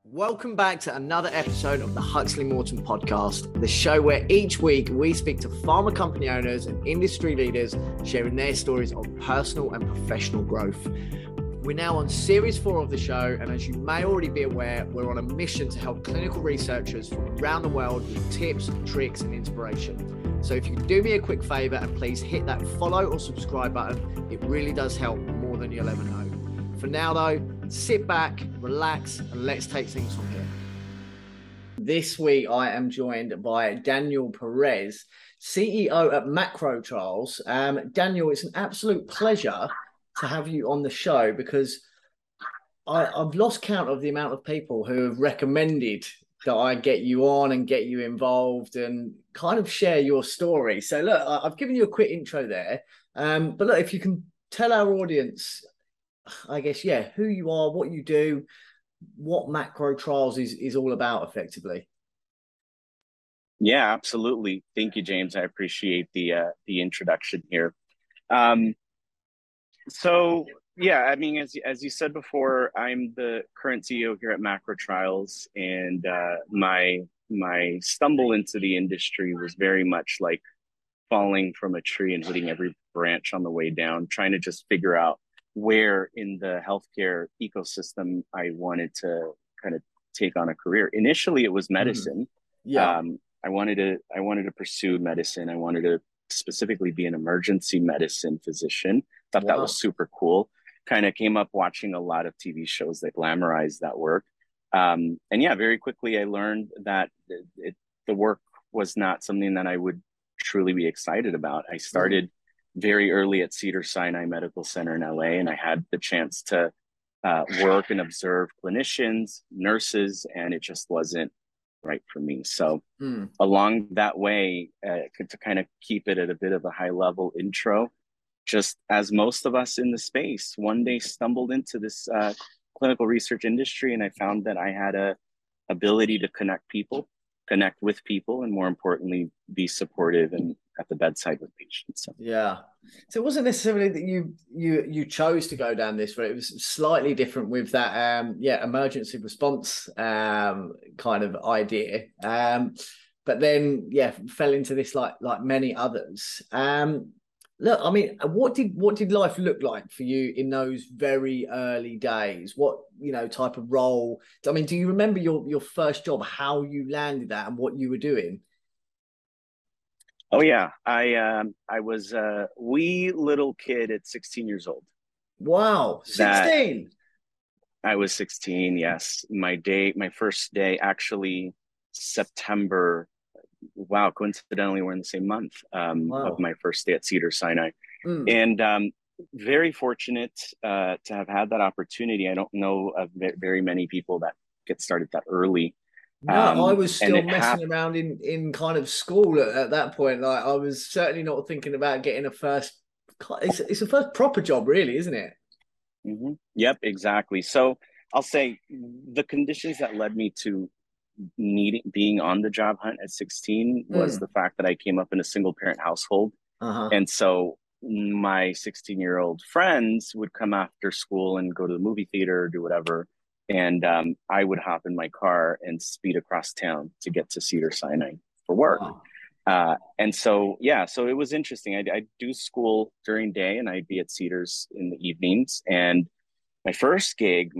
Welcome back to another episode of the Huxley Morton podcast, the show where each week we speak to pharma company owners and industry leaders sharing their stories of personal and professional growth. We're now on series 4 of the show, and as you may already be aware, we're on a mission to help clinical researchers from around the world with tips, tricks, and inspiration. So if you could do me a quick favor and please hit that follow or subscribe button, it really does help more than you'll ever know. For now though, sit back, relax, and let's take things from here. This week, I am joined by Daniel Perez, CEO at Macro Trials. Daniel, it's an absolute pleasure to have you on the show because I've lost count of the amount of people who have recommended that I get you on and get you involved and kind of share your story. So look, I've given you a quick intro there, but look, if you can tell our audience, I guess, who you are, what you do, what Macro Trials is all about effectively. Yeah, absolutely. Thank you, James. I appreciate the introduction here. So yeah, I mean, as you said before, I'm the current CEO here at Macro Trials, and my stumble into the industry was very much like falling from a tree and hitting every branch on the way down, trying to just figure out where in the healthcare ecosystem I wanted to kind of take on a career. Initially, it was medicine. I wanted to pursue medicine. I wanted to specifically be an emergency medicine physician. Thought that was super cool. Kind of came up watching a lot of TV shows that glamorized that work. And yeah, very quickly I learned that the work was not something that I would truly be excited about. I started very early at Cedars-Sinai Medical Center in LA, and I had the chance to work and observe clinicians, nurses, and it just wasn't right for me. So along that way, to kind of keep it at a bit of a high level intro, just as most of us in the space, one day stumbled into this clinical research industry, and I found that I had a ability to connect with people, and more importantly, be supportive and at the bedside with patients. So it wasn't necessarily that you chose to go down this route. It was slightly different with that emergency response kind of idea, but then fell into this like many others. Look, I mean, what did life look like for you in those very early days? What type of role? I mean, do you remember your first job, how you landed that, and what you were doing? Oh yeah, I was a wee little kid at 16 years old. Wow, 16. I was 16. Yes, my first day, actually September. Wow, coincidentally, we're in the same month of my first day at Cedars-Sinai, and very fortunate to have had that opportunity. I don't know of very many people that get started that early. No, I was still messing around in kind of school at that point. Like, I was certainly not thinking about getting a first. It's a first proper job, really, isn't it? Mm-hmm. Yep, exactly. So I'll say the conditions that led me to being on the job hunt at 16 was the fact that I came up in a single parent household, and so my 16-year-old friends would come after school and go to the movie theater or do whatever. And I would hop in my car and speed across town to get to Cedars-Sinai for work. And so it was interesting. I'd do school during day, and I'd be at Cedars in the evenings. And my first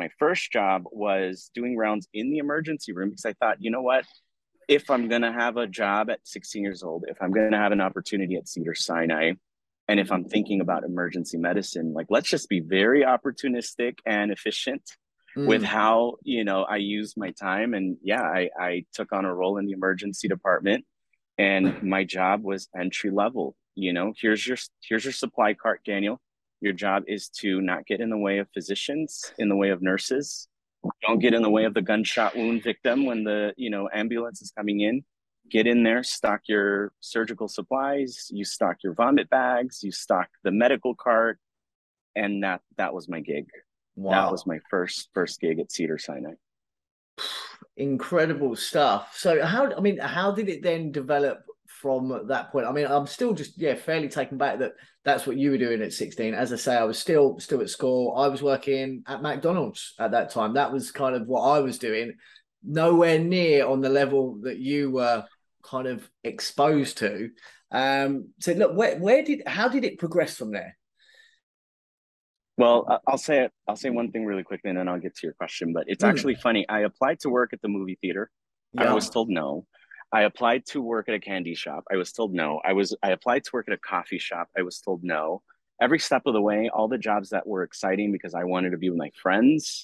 job was doing rounds in the emergency room, because I thought, you know what? If I'm going to have a job at 16 years old, if I'm going to have an opportunity at Cedars-Sinai, and if I'm thinking about emergency medicine, like, let's just be very opportunistic and efficient with how, I use my time. And I took on a role in the emergency department, and my job was entry level. Here's your supply cart, Daniel. Your job is to not get in the way of physicians, in the way of nurses. Don't get in the way of the gunshot wound victim when the, ambulance is coming in. Get in there, stock your surgical supplies, you stock your vomit bags, you stock the medical cart. And that was my gig. Wow. That was my first gig at Cedars-Sinai. Incredible stuff. So how did it then develop from that point? I mean, I'm still just fairly taken back that that's what you were doing at 16. As I say, I was still at school. I was working at McDonald's at that time. That was kind of what I was doing. Nowhere near on the level that you were kind of exposed to. So look, how did it progress from there? Well, I'll say one thing really quickly, and then I'll get to your question. But it's actually funny. I applied to work at the movie theater. I was told no. I applied to work at a candy shop. I was told no. I applied to work at a coffee shop. I was told no. Every step of the way, all the jobs that were exciting because I wanted to be with my friends,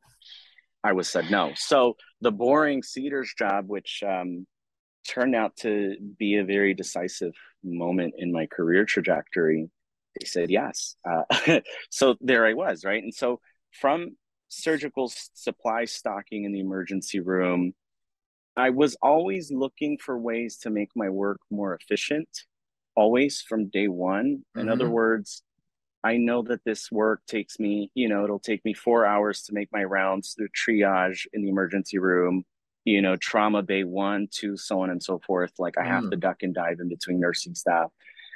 I was said no. So the boring Cedars job, which turned out to be a very decisive moment in my career trajectory, they said yes. So there I was, right? And so from surgical supply stocking in the emergency room, I was always looking for ways to make my work more efficient, always from day one. In other words, I know that this work takes me, it'll take me 4 hours to make my rounds through triage in the emergency room, trauma bay 1, 2, so on and so forth. Like I have to duck and dive in between nursing staff.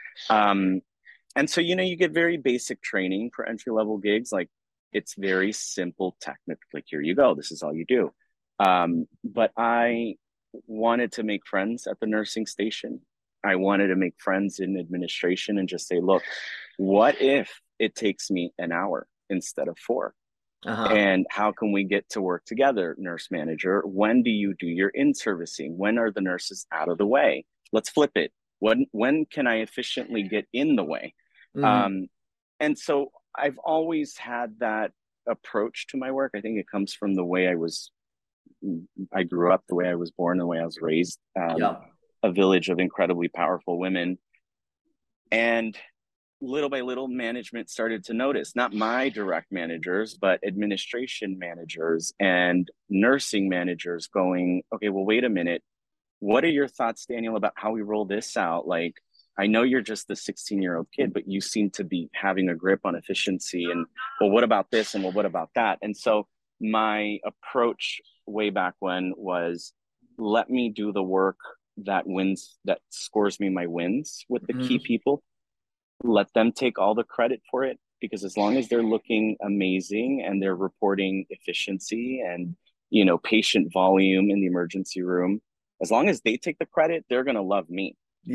And so, you get very basic training for entry level gigs. Like it's very simple technique. Like, here you go. This is all you do. But I wanted to make friends at the nursing station. I wanted to make friends in administration and just say, look, what if it takes me an hour instead of 4? And how can we get to work together, nurse manager? When do you do your in-servicing? When are the nurses out of the way? Let's flip it. When can I efficiently get in the way? And so I've always had that approach to my work. I think it comes from the way I grew up, the way I was born, the way I was raised, a village of incredibly powerful women. And little by little, management started to notice, not my direct managers, but administration managers and nursing managers going, okay, well, wait a minute. What are your thoughts, Daniel, about how we roll this out? Like, I know you're just the 16-year-old kid, but you seem to be having a grip on efficiency. And, well, what about this? And, well, what about that? And so my approach way back when was, let me do the work that scores me my wins with the key people. Let them take all the credit for it, because as long as they're looking amazing and they're reporting efficiency and, patient volume in the emergency room, as long as they take the credit, they're going to love me.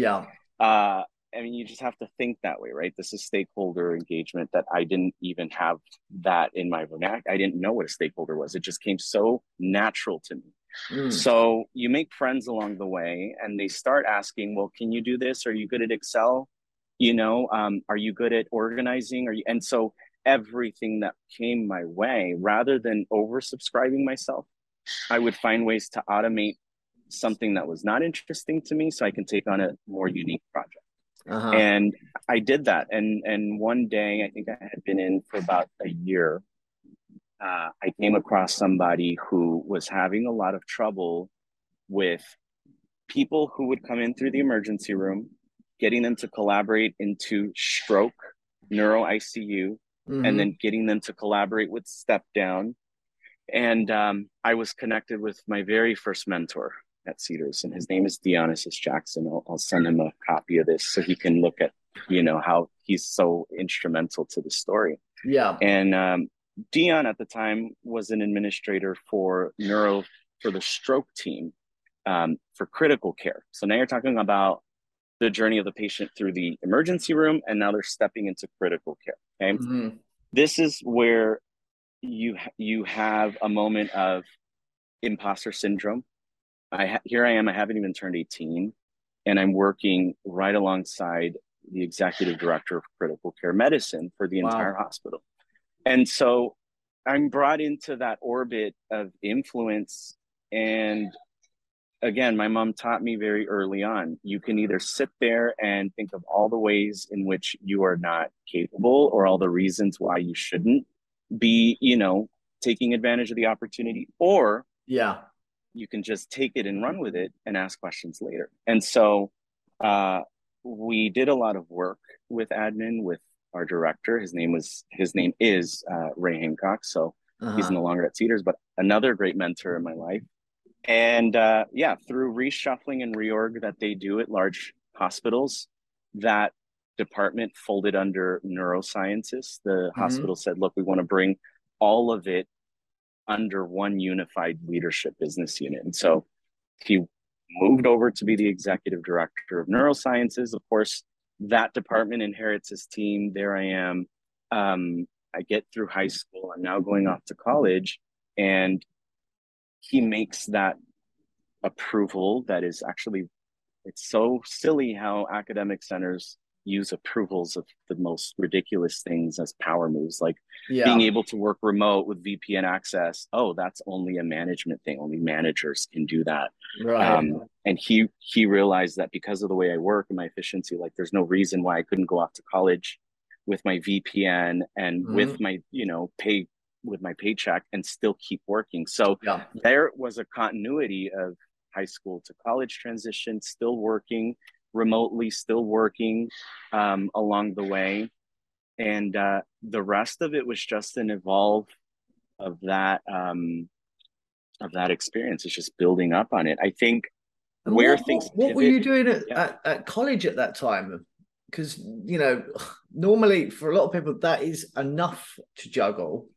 I mean, you just have to think that way, right? This is stakeholder engagement that I didn't even have that in my vernacular. I didn't know what a stakeholder was. It just came so natural to me. So you make friends along the way and they start asking, well, can you do this? Are you good at Excel? Are you good at organizing? And so everything that came my way, rather than oversubscribing myself, I would find ways to automate something that was not interesting to me so I can take on a more unique project. And I did that. And one day, I think I had been in for about a year. I came across somebody who was having a lot of trouble with people who would come in through the emergency room, getting them to collaborate into stroke, neuro ICU, and then getting them to collaborate with step down. And I was connected with my very first mentor at Cedars, and his name is Dionysus Jackson. I'll send him a copy of this so he can look at, how he's so instrumental to the story. And Dion at the time was an administrator for neuro for the stroke team for critical care. So now you're talking about the journey of the patient through the emergency room, and now they're stepping into critical care. Okay, this is where you have a moment of imposter syndrome. Here I am, I haven't even turned 18, and I'm working right alongside the executive director of critical care medicine for the entire hospital. And so I'm brought into that orbit of influence. And again, my mom taught me very early on, you can either sit there and think of all the ways in which you are not capable or all the reasons why you shouldn't be, taking advantage of the opportunity, or you can just take it and run with it and ask questions later. And so we did a lot of work with admin, with our director. His name is Ray Hancock. So he's no longer at Cedars, but another great mentor in my life. And yeah, through reshuffling and reorg that they do at large hospitals, that department folded under neurosciences. The Mm-hmm. hospital said, look, we want to bring all of it under one unified leadership business unit. And so he moved over to be the executive director of neurosciences. Of course, that department inherits his team. There I am. I get through high school. I'm now going off to college, and he makes that approval that is actually, it's so silly how academic centers use approvals of the most ridiculous things as power moves, like being Yeah. able to work remote with VPN access. Oh, that's only a management thing. Only managers can do that. Right. And he realized that because of the way I work and my efficiency, like there's no reason why I couldn't go off to college with my VPN and with Mm-hmm. my, pay with my paycheck and still keep working. So Yeah. there was a continuity of high school to college transition, still working remotely, still working along the way. And the rest of it was just an evolve of that experience. It's just building up on it. I think And where what things what, what were pivot, you doing yeah. at college at that time? Because normally for a lot of people that is enough to juggle.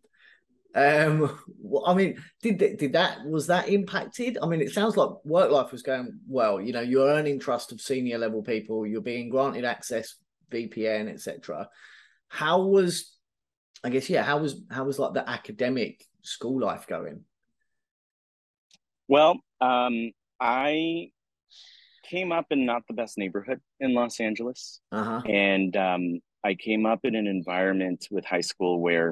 I mean, did that was that impacted? I mean, it sounds like work life was going well. You're earning trust of senior level people. You're being granted access, VPN, etc. How was, I guess, yeah, how was like the academic school life going? Well, I came up in not the best neighborhood in Los Angeles. Uh huh. And I came up in an environment with high school where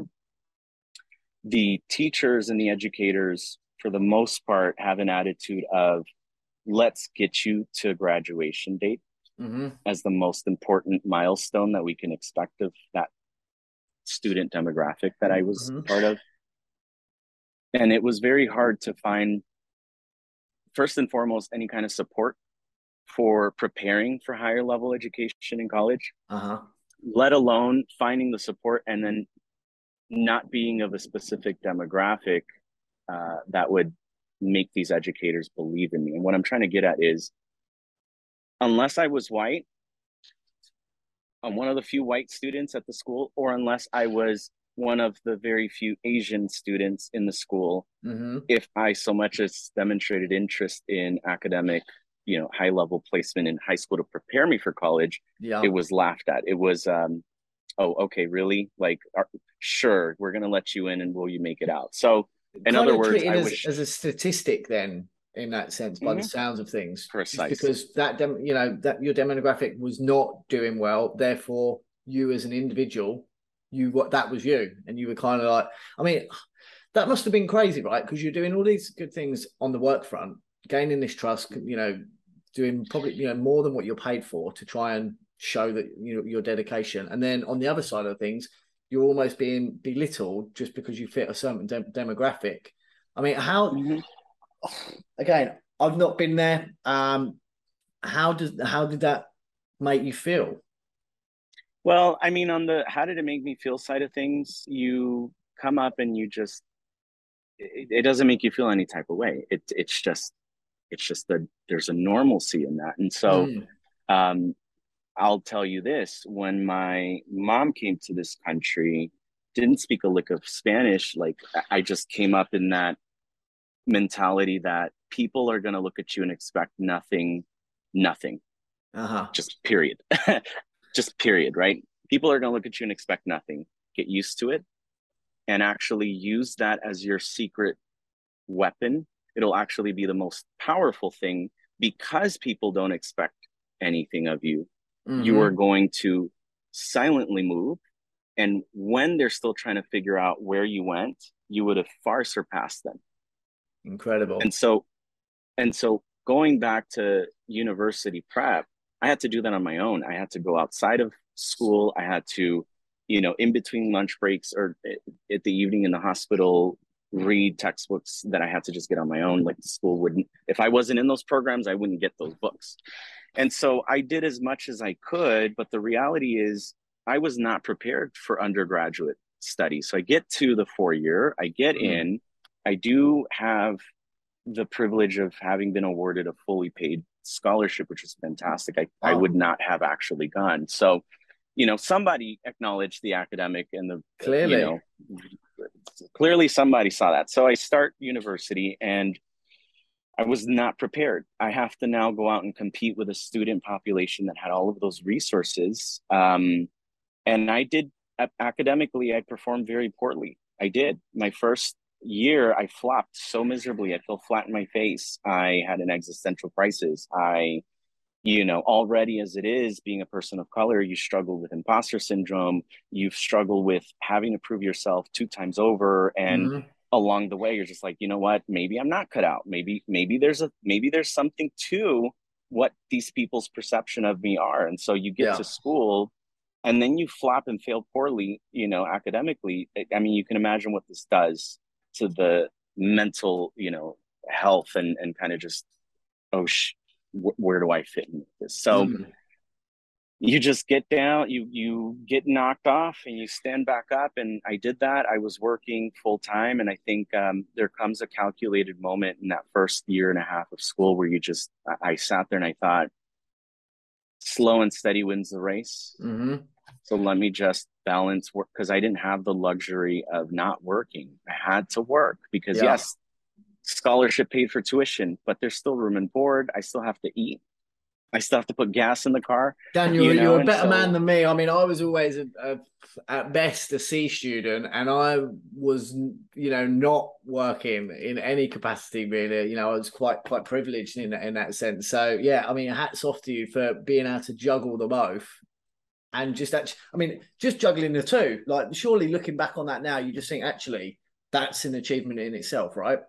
the teachers and the educators, for the most part, have an attitude of let's get you to graduation date Mm-hmm. as the most important milestone that we can expect of that student demographic that I was Mm-hmm. part of. And it was very hard to find, first and foremost, any kind of support for preparing for higher level education in college, Uh huh. let alone finding the support and then not being of a specific demographic that would make these educators believe in me. And what I'm trying to get at is, unless I was white, I'm one of the few white students at the school, or unless I was one of the very few Asian students in the school, Mm-hmm. if I so much as demonstrated interest in academic, high level placement in high school to prepare me for college, it Yeah. was laughed at. It was, oh, okay, really? Like, sure, we're going to let you in and will you make it out? So, in Kind other of words, treated I as wish. a statistic then in that sense by the Mhm. sounds of things, just Precise. because that your demographic was not doing well, therefore you as an individual, what that was you, and you were kind of like, I mean, that must have been crazy, right? Because you're doing all these good things on the work front, gaining this trust, doing probably more than what you're paid for to try and show that your dedication, and then on the other side of things you're almost being belittled just because you fit a certain demographic. I mean, how, Mhm. again, I've not been there. How did that make you feel? Well, I mean, on the how did it make me feel side of things, you come up and you just, it doesn't make you feel any type of way. It's just that there's a normalcy in that. And so Mm, um, I'll tell you this: when my mom came to this country, didn't speak a lick of Spanish. Like I just came up in that mentality that people are going to look at you and expect nothing, nothing, uh-huh. just period, just period, right? People are going to look at you and expect nothing. Get used to it and actually use that as your secret weapon. It'll actually be the most powerful thing because people don't expect anything of you. You are Mm-hmm. going to silently move. And when they're still trying to figure out where you went, you would have far surpassed them. And Incredible. so, and so going back to university prep, I had to do that on my own. I had to go outside of school. I had to, in between lunch breaks or at the evening in the hospital, read textbooks that I had to just get on my own. Like the school wouldn't, if I wasn't in those programs, I wouldn't get those books. And so I did as much as I could. But the reality is, I was not prepared for undergraduate study. So I get to the 4 year, I get Mm, in, I do have the privilege of having been awarded a fully paid scholarship, which was fantastic. I Wow. would not have actually gone. So, somebody acknowledged the academic and Clearly. clearly somebody saw that. So I start university and I was not prepared. I have to now go out and compete with a student population that had all of those resources. And I did academically, I performed very poorly. I did. My first year, I flopped so miserably. I fell flat in my face. I had an existential crisis. Already as it is, being a person of color, you struggle with imposter syndrome. You've struggled with having to prove yourself 2 times over. And along the way, you're just like, you know what? Maybe I'm not cut out. Maybe there's something to what these people's perception of me are. And so you get to school and then you flop and fail poorly, academically. I mean, you can imagine what this does to the mental, health and kind of just, where do I fit in this? So you just get down, you get knocked off and you stand back up. And I did that. I was working full time. And I think there comes a calculated moment in that first year and a half of school where I sat there and I thought, slow and steady wins the race. So let me just balance work, because I didn't have the luxury of not working. I had to work because yes, scholarship paid for tuition, but there's still room and board. I still have to eat. I still have to put gas in the car. Daniel, you're a better man than me. I mean, I was always at best a C student, and I was, not working in any capacity really. I was quite privileged in that sense. So yeah, I mean, hats off to you for being able to juggle the both, and just juggling the two. Like, surely looking back on that now, you just think actually that's an achievement in itself, right?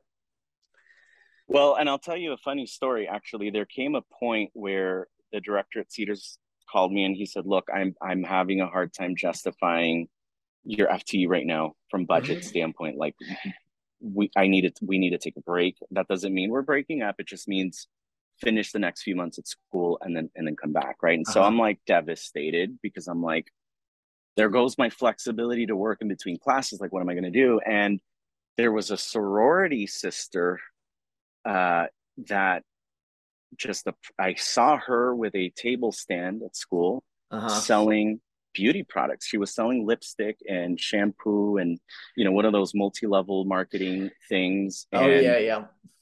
Well, and I'll tell you a funny story. Actually, there came a point where the director at Cedars called me and he said, "Look, I'm having a hard time justifying your FTE right now from budget standpoint. Like, we need to take a break. That doesn't mean we're breaking up. It just means finish the next few months at school and then come back, right?" And so I'm like devastated because I'm like, there goes my flexibility to work in between classes. Like, what am I going to do? And there was a sorority sister that I saw her with a table stand at school selling beauty products. She was selling lipstick and shampoo and, one of those multi-level marketing things. Yeah.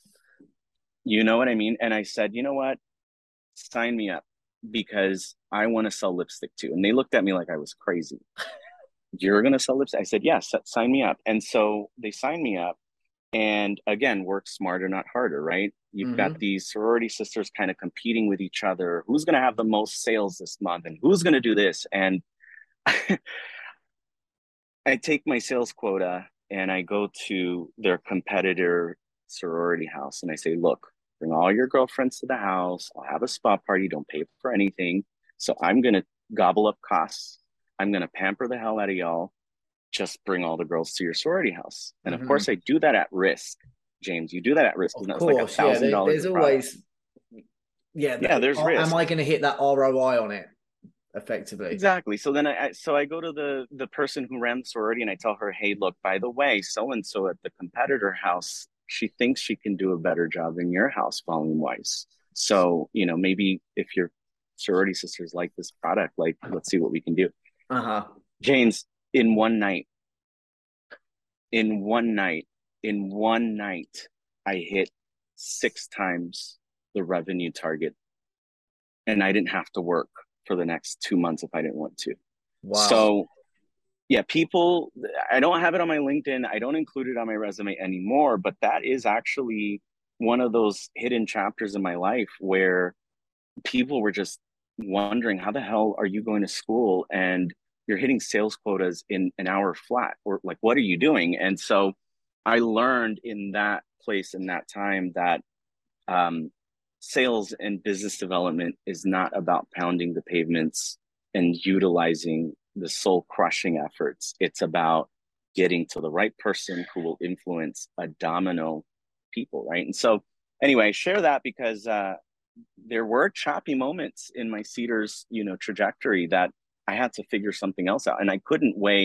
You know what I mean? And I said, you know what? Sign me up because I want to sell lipstick too. And they looked at me like I was crazy. You're going to sell lipstick? I said, yes, sign me up. And so they signed me up. And again, work smarter, not harder, right? You've got these sorority sisters kind of competing with each other. Who's going to have the most sales this month and who's going to do this? And I take my sales quota and I go to their competitor sorority house and I say, look, bring all your girlfriends to the house. I'll have a spa party. Don't pay for anything. So I'm going to gobble up costs. I'm going to pamper the hell out of y'all. Just bring all the girls to your sorority house. And of course, I do that at risk. James, you do that at risk. Of course, course, like $1,000. There's always, there's risk. Am I going to hit that ROI on it effectively? Exactly. So then I go to the person who ran the sorority and I tell her, hey, look, by the way, so-and-so at the competitor house, she thinks she can do a better job in your house volume wise. So, maybe if your sorority sisters like this product, like, let's see what we can do. James, in one night, I hit 6 times the revenue target. And I didn't have to work for the next 2 months if I didn't want to. Wow. So yeah, people, I don't have it on my LinkedIn. I don't include it on my resume anymore, but that is actually one of those hidden chapters in my life where people were just wondering, how the hell are you going to school and you're hitting sales quotas in an hour flat, or like, what are you doing? And so I learned in that place, in that time, that sales and business development is not about pounding the pavements and utilizing the soul crushing efforts. It's about getting to the right person who will influence a domino people, right? And so anyway, I share that because there were choppy moments in my Cedars, trajectory that I had to figure something else out. And I couldn't weigh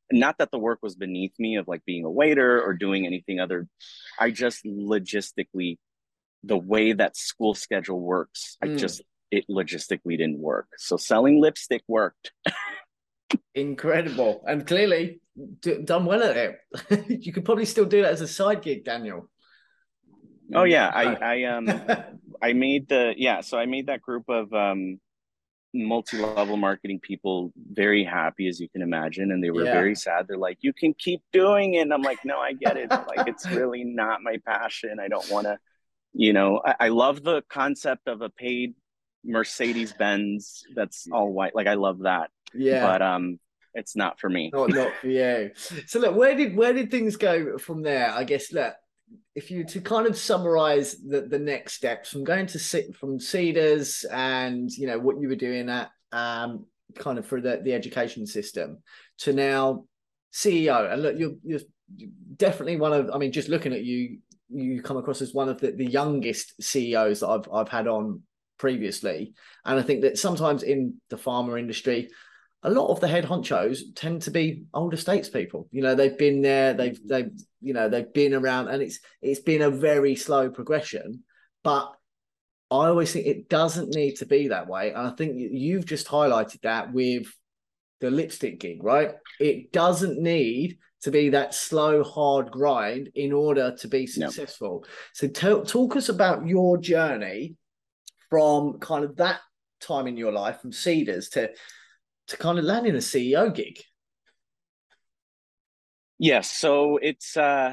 not that the work was beneath me of like being a waiter or doing anything other. I just logistically, the way that school schedule works, it logistically didn't work. So selling lipstick worked. Incredible. And clearly done well at it. You could probably still do that as a side gig, Daniel. Oh yeah. I made that group of multi-level marketing people very happy, as you can imagine, and they were very sad. They're like, you can keep doing it, and I'm like, no, I get it, but like it's really not my passion. I don't want to, I love the concept of a paid Mercedes Benz that's all white, like I love that, but it's not for me. Not for you. So look, where did things go from there? I guess, look, if you to kind of summarize the next steps from going from Cedars and what you were doing at kind of for the education system to now CEO, and look, you're definitely one of, I mean, just looking at you come across as one of the youngest CEOs that I've had on previously, and I think that sometimes in the pharma industry, a lot of the head honchos tend to be older statespeople. They've been there, they've been around, and it's been a very slow progression. But I always think it doesn't need to be that way. And I think you've just highlighted that with the lipstick gig, right? It doesn't need to be that slow, hard grind in order to be successful. No. So talk us about your journey from kind of that time in your life, from Cedars to kind of landing a CEO gig. Yes, so it's a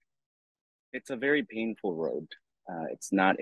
very painful road. It's not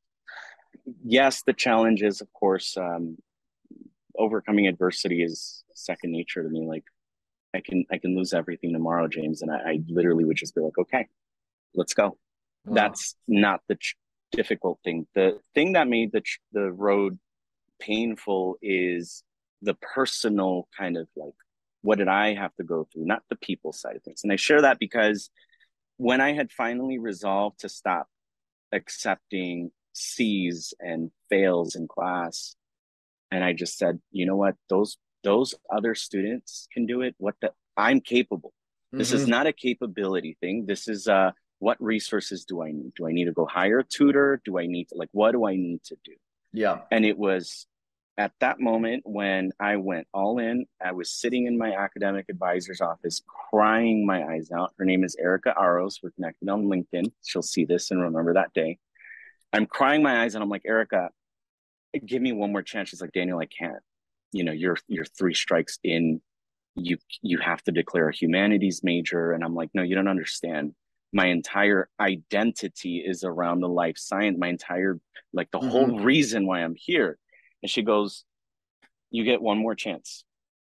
yes, the challenge is, of course, overcoming adversity is second nature to me. Like I can lose everything tomorrow, James, and I literally would just be like, okay, let's go. Wow. That's not the difficult thing. The thing that made the road painful is the personal kind of like, what did I have to go through, not the people side of things. And I share that because when I had finally resolved to stop accepting C's and fails in class, and I just said, you know what, those other students can do it. I'm capable. This is not a capability thing. This is what resources do I need? Do I need to go hire a tutor? Do I need to, like, what do I need to do? Yeah. And it was at that moment when I went all in. I was sitting in my academic advisor's office, crying my eyes out. Her name is Erica Aros. We're connected on LinkedIn. She'll see this and remember that day. I'm crying my eyes, and I'm like, Erica, give me one more chance. She's like, Daniel, I can't. You're 3 strikes in. You have to declare a humanities major. And I'm like, no, you don't understand. My entire identity is around the life science. My entire, like, the whole reason why I'm here. And she goes, you get one more chance.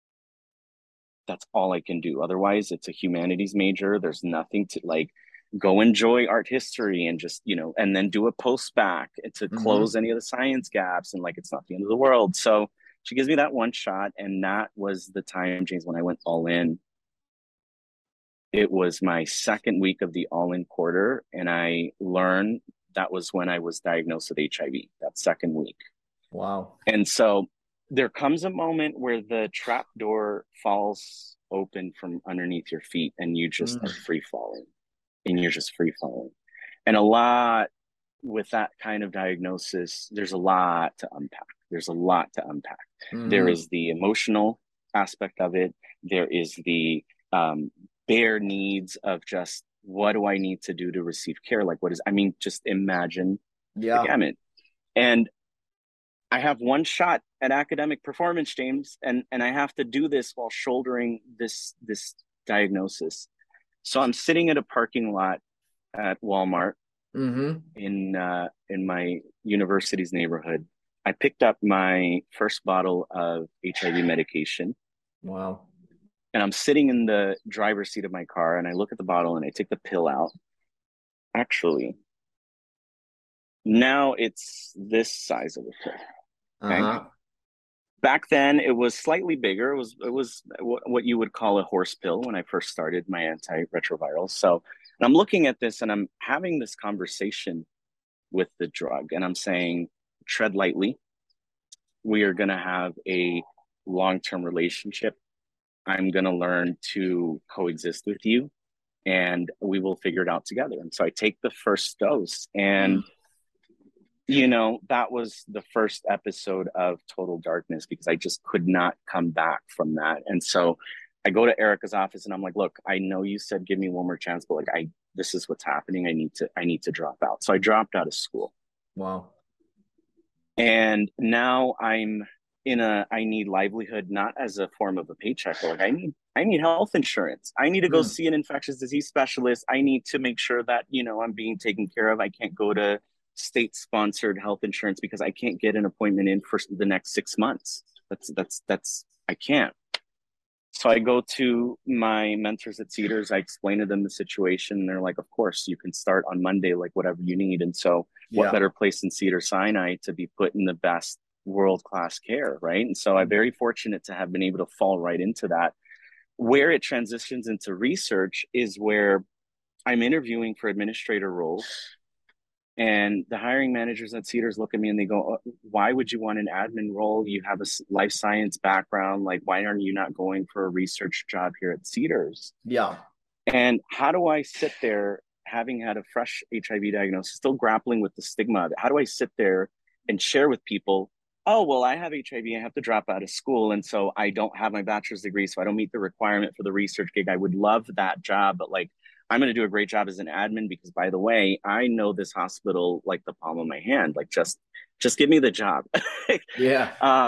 That's all I can do. Otherwise, it's a humanities major. There's nothing to, like, go enjoy art history and just, and then do a post-bac to close any of the science gaps. And like, it's not the end of the world. So she gives me that one shot. And that was the time, James, when I went all in. It was my second week of the all-in quarter. And I learned that was when I was diagnosed with HIV, that second week. Wow. And so there comes a moment where the trap door falls open from underneath your feet and you just are free falling. And you're just free falling. And a lot with that kind of diagnosis, there's a lot to unpack. There is the emotional aspect of it. There is the bare needs of just, what do I need to do to receive care? Like, just imagine the gamut. And I have one shot at academic performance, James, and I have to do this while shouldering this diagnosis. So I'm sitting at a parking lot at Walmart in my university's neighborhood. I picked up my first bottle of HIV medication. Wow. And I'm sitting in the driver's seat of my car, and I look at the bottle and I take the pill out. Actually, now it's this size of a pill. Okay? Back then, it was slightly bigger. It was what you would call a horse pill when I first started my antiretroviral. So, and I'm looking at this and I'm having this conversation with the drug, and I'm saying, tread lightly. We are going to have a long-term relationship. I'm going to learn to coexist with you and we will figure it out together. And so I take the first dose, and that was the first episode of total darkness because I just could not come back from that. And so I go to Erica's office and I'm like, look, I know you said give me one more chance, but like this is what's happening. I need to drop out. So I dropped out of school. Wow. And now I'm I need livelihood, not as a form of a paycheck, but like I need health insurance. I need to go see an infectious disease specialist. I need to make sure that, I'm being taken care of. I can't go to state sponsored health insurance because I can't get an appointment in for the next 6 months. I can't. So I go to my mentors at Cedars. I explain to them the situation. And they're like, of course, you can start on Monday, like whatever you need. And so what better place than Cedars-Sinai to be put in the best world-class care, right? And so I'm very fortunate to have been able to fall right into that. Where it transitions into research is where I'm interviewing for administrator roles. And the hiring managers at Cedars look at me and they go, why would you want an admin role? You have a life science background. Like, why aren't you not going for a research job here at Cedars? Yeah. And how do I sit there, having had a fresh HIV diagnosis, still grappling with the stigma of it? How do I sit there and share with people, oh, well, I have HIV, I have to drop out of school. And so I don't have my bachelor's degree, so I don't meet the requirement for the research gig. I would love that job, but like, I'm going to do a great job as an admin because, by the way, I know this hospital like the palm of my hand. Like, just give me the job. Yeah.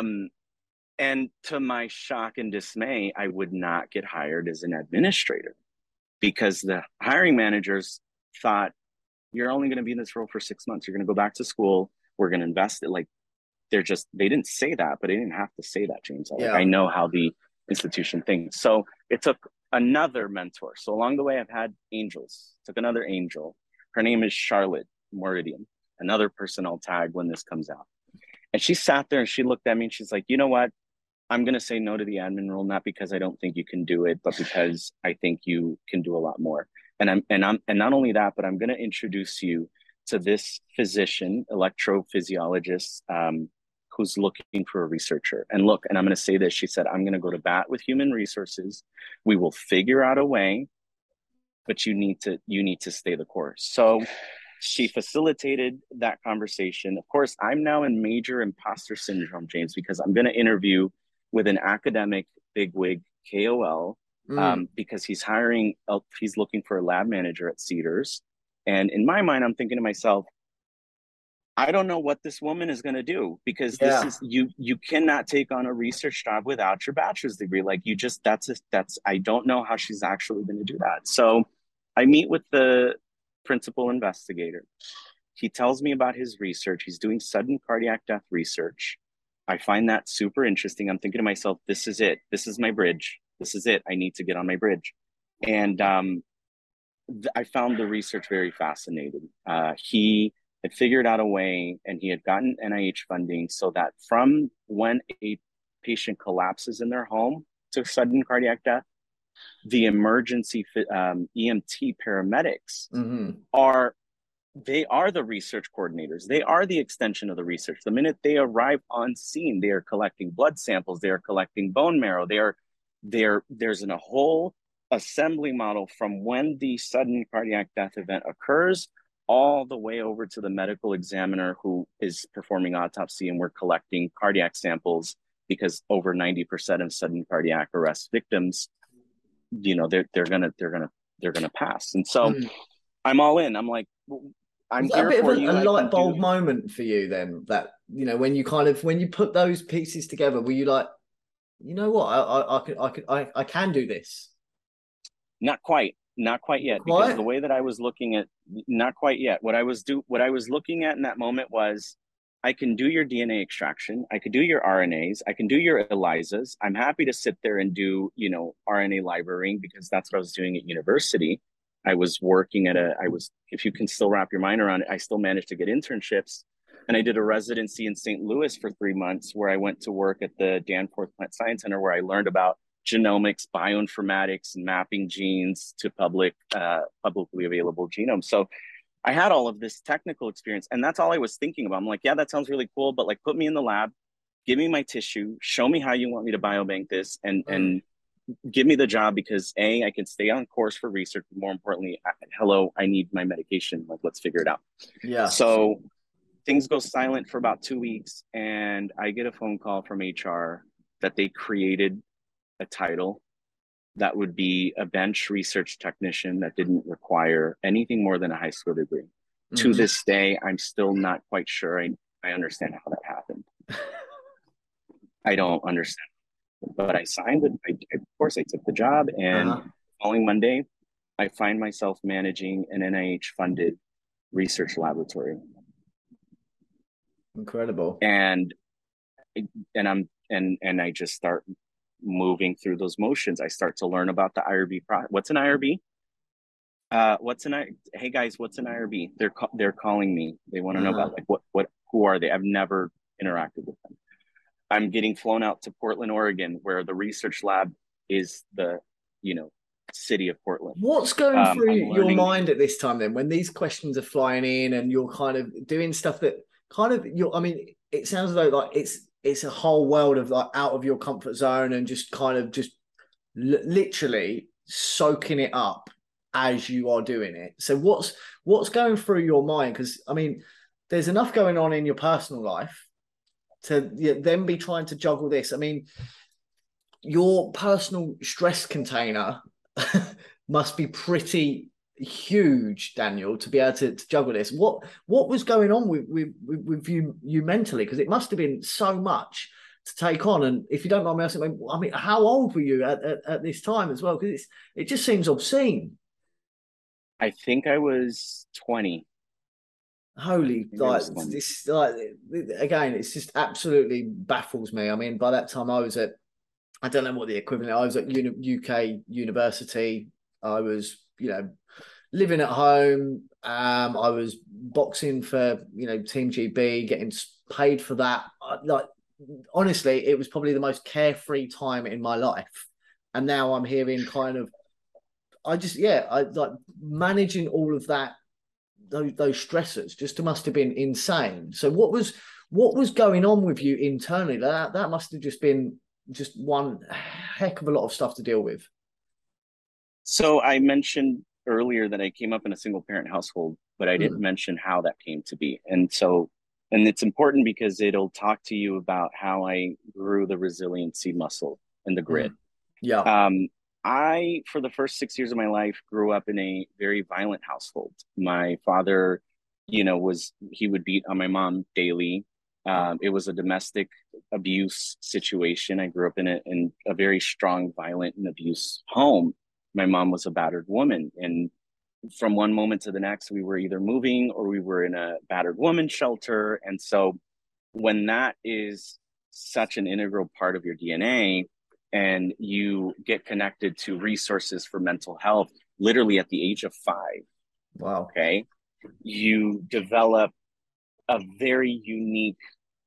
And to my shock and dismay, I would not get hired as an administrator because the hiring managers thought, you're only going to be in this role for 6 months. You're going to go back to school. We're going to invest it. Like, they didn't say that, but they didn't have to say that, James. Like, I know how the institution thinks. So it took another mentor. So along the way, I've had angels. Took another angel. Her name is Charlotte Meridian, another person I'll tag when this comes out. And she sat there and she looked at me and she's like, you know what? I'm going to say no to the admin role, not because I don't think you can do it, but because I think you can do a lot more. And not only that, but I'm going to introduce you to this physician, electrophysiologist, who's looking for a researcher. And look, and I'm going to say this, she said, I'm going to go to bat with human resources. We will figure out a way, but you need to stay the course. So she facilitated that conversation. Of course, I'm now in major imposter syndrome, James, because I'm going to interview with an academic bigwig KOL because he's looking for a lab manager at Cedars. And in my mind, I'm thinking to myself, I don't know what this woman is going to do because this is you cannot take on a research job without your bachelor's degree. Like I don't know how she's actually going to do that. So I meet with the principal investigator. He tells me about his research. He's doing sudden cardiac death research. I find that super interesting. I'm thinking to myself, this is it. This is my bridge. This is it. I need to get on my bridge. And I found the research very fascinating. He had figured out a way, and he had gotten NIH funding so that from when a patient collapses in their home to sudden cardiac death, the emergency EMT paramedics are the research coordinators. They are the extension of the research. The minute they arrive on scene, they are collecting blood samples, they are collecting bone marrow, there's a whole assembly model from when the sudden cardiac death event occurs all the way over to the medical examiner who is performing autopsy, and we're collecting cardiac samples because over 90% of sudden cardiac arrest victims, they're gonna pass. And so I'm all in. I'm like, I'm here for you. A light bulb moment for you then, that when you put those pieces together, were you like, you know what, I can do this? Not quite yet, because the way that I was looking at, not quite yet. What I was looking at in that moment was, I can do your DNA extraction, I could do your RNAs, I can do your ELISAs. I'm happy to sit there and do, RNA librarying, because that's what I was doing at university. I was working if you can still wrap your mind around it, I still managed to get internships. And I did a residency in St. Louis for 3 months, where I went to work at the Danforth Plant Science Center, where I learned about genomics, bioinformatics, and mapping genes to publicly available genomes. So I had all of this technical experience, and that's all I was thinking about. I'm like, yeah, that sounds really cool, but like, put me in the lab, give me my tissue, show me how you want me to biobank this, and give me the job because I can stay on course for research. More importantly, hello, I need my medication. Like, let's figure it out. Yeah. So things go silent for about 2 weeks, and I get a phone call from HR that they created a title that would be a bench research technician that didn't require anything more than a high school degree. Mm-hmm. To this day, I'm still not quite sure I understand how that happened. I don't understand. But I signed it. Of course, I took the job, and following Monday, I find myself managing an NIH-funded research laboratory. Incredible. And I just start moving through those motions. I start to learn about the IRB. What's an IRB? Hey guys, what's an IRB? They're calling me. They want to know about like who are they? I've never interacted with them. I'm getting flown out to Portland, Oregon, where the research lab is the, city of Portland. What's going through your mind at this time then, when these questions are flying in and you're kind of doing stuff that kind of it sounds like it's a whole world of like out of your comfort zone and just kind of just literally soaking it up as you are doing it. So what's going through your mind? Because there's enough going on in your personal life to then be trying to juggle this. Your personal stress container must be pretty huge, Daniel, to be able to juggle this. What was going on with you mentally? Because it must have been so much to take on. And if you don't mind me asking, how old were you at this time as well? Because it just seems obscene. I think I was 20. Holy, this again, it's just absolutely baffles me. By that time I was I don't know what the equivalent. I was at UK university. I was, living at home. I was boxing for, Team GB, getting paid for that. Honestly, it was probably the most carefree time in my life. And now I'm hearing kind of, I like managing all of that. Those stressors just must have been insane. So what was going on with you internally? That must have just been just one heck of a lot of stuff to deal with. So I mentioned earlier that I came up in a single parent household, but I didn't mention how that came to be. And it's important because it'll talk to you about how I grew the resiliency muscle and the grit. Yeah. I, for the first 6 years of my life, grew up in a very violent household. My father, he would beat on my mom daily. It was a domestic abuse situation. I grew up in a very strong, violent and abuse home. My mom was a battered woman. And from one moment to the next, we were either moving or we were in a battered woman shelter. And so when that is such an integral part of your DNA, and you get connected to resources for mental health, literally at the age of 5. Wow. Okay. You develop a very unique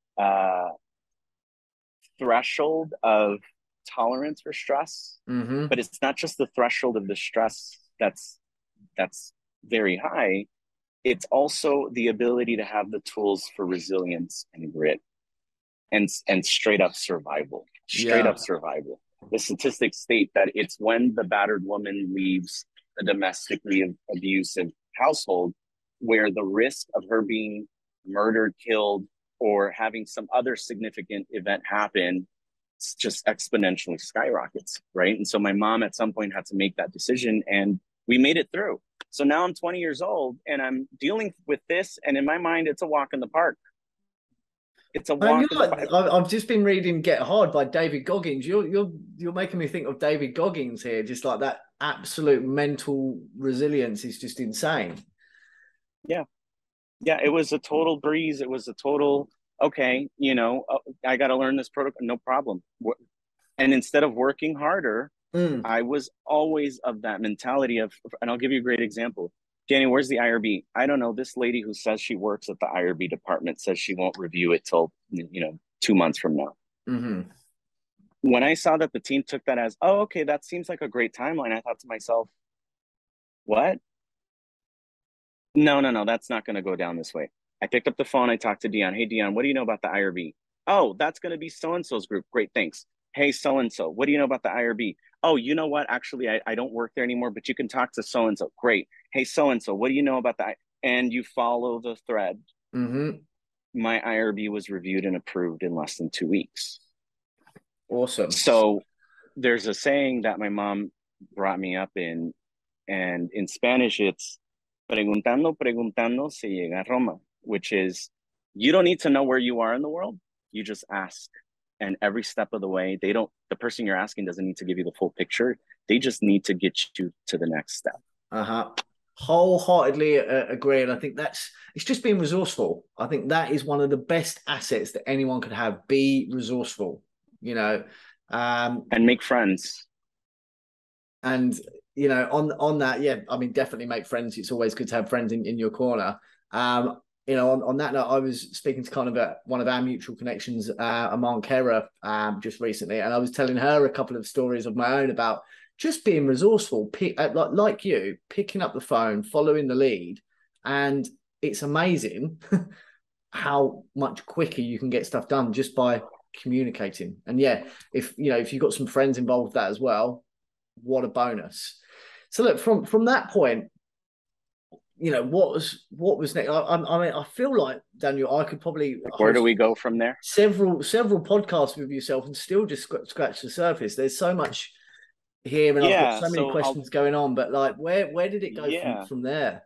threshold of tolerance for stress, but it's not just the threshold of the stress that's very high. It's also the ability to have the tools for resilience and grit and straight up survival. Up survival. The statistics state that it's when the battered woman leaves a domestically abusive household where the risk of her being murdered, killed, or having some other significant event happen just exponentially skyrockets, right? And so my mom at some point had to make that decision, and we made it through. So now I'm 20 years old and I'm dealing with this, and in my mind, it's a walk in the park. It's a walk. I've just been reading Get Hard by David Goggins. You're making me think of David Goggins here. Just like that absolute mental resilience is just insane. Yeah. It was a total breeze. It was a total, okay, I got to learn this protocol. No problem. And instead of working harder, I was always of that mentality of, and I'll give you a great example. Danny, where's the IRB? I don't know. This lady who says she works at the IRB department says she won't review it till, 2 months from now. When I saw that the team took that as, oh, okay, that seems like a great timeline, I thought to myself, what? No, that's not going to go down this way. I picked up the phone. I talked to Dion. Hey, Dion, what do you know about the IRB? Oh, that's going to be so-and-so's group. Great, thanks. Hey, so-and-so, what do you know about the IRB? oh, you know what? Actually, I don't work there anymore, but you can talk to so and so. Great. Hey, so and so, what do you know about that? And you follow the thread. Mm-hmm. My IRB was reviewed and approved in less than 2 weeks. Awesome. So there's a saying that my mom brought me up in, and in Spanish, it's preguntando, preguntando se llega a Roma, which is you don't need to know where you are in the world. You just ask. And every step of the way, the person you're asking doesn't need to give you the full picture. They just need to get you to the next step. Uh-huh. Wholeheartedly agree. And I think it's just being resourceful. I think that is one of the best assets that anyone could have. Be resourceful, you know. And make friends. And, you know, on that, yeah, I mean, definitely make friends. It's always good to have friends in your corner. You know, on that note, I was speaking to kind of one of our mutual connections, Aman Kera, just recently, and I was telling her a couple of stories of my own about just being resourceful, like you, picking up the phone, following the lead, and it's amazing how much quicker you can get stuff done just by communicating. And yeah, if you've got some friends involved with that as well, what a bonus. So look, from that point, you know, what was next? I mean, I feel like, Daniel, I could probably where do we go from there? Several podcasts with yourself and still just scratch the surface. There's so much here, and I've got so many questions going on. But like, where did it go from there?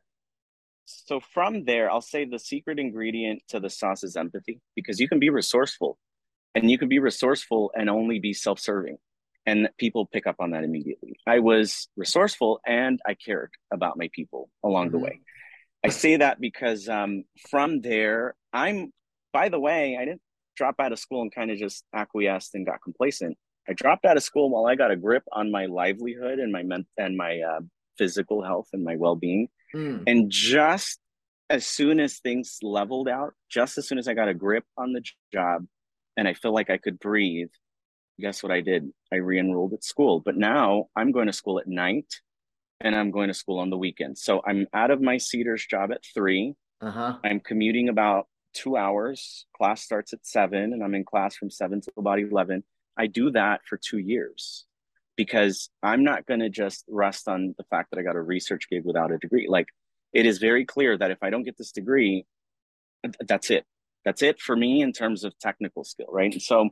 So from there, I'll say the secret ingredient to the sauce is empathy, because you can be resourceful, and you can be resourceful and only be self-serving, and people pick up on that immediately. I was resourceful and I cared about my people along the way. I say that because from there, by the way, I didn't drop out of school and kind of just acquiesced and got complacent. I dropped out of school while I got a grip on my livelihood and my physical health and my well-being. And just as soon as things leveled out, just as soon as I got a grip on the job and I feel like I could breathe, guess what I did? I re-enrolled at school. But now I'm going to school at night and I'm going to school on the weekend. So I'm out of my Cedars job at 3. I'm commuting about 2 hours. Class starts at 7 and I'm in class from 7 to about 11. I do that for 2 years because I'm not going to just rest on the fact that I got a research gig without a degree. Like, it is very clear that if I don't get this degree, that's it. That's it for me in terms of technical skill, right? And so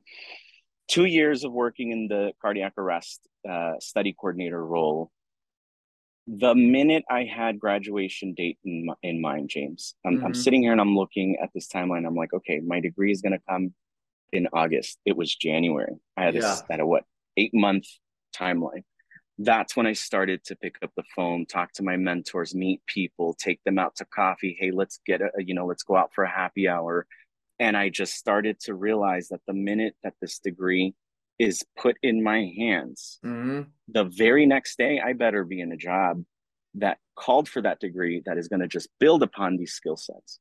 2 years of working in the cardiac arrest study coordinator role. The minute I had graduation date in mind, James, I'm sitting here and I'm looking at this timeline. I'm like, okay, my degree is going to come in August. It was January. I had a 8-month timeline. That's when I started to pick up the phone, talk to my mentors, meet people, take them out to coffee. Hey, let's let's go out for a happy hour. And I just started to realize that the minute that this degree is put in my hands, the very next day, I better be in a job that called for that degree that is going to just build upon these skill sets.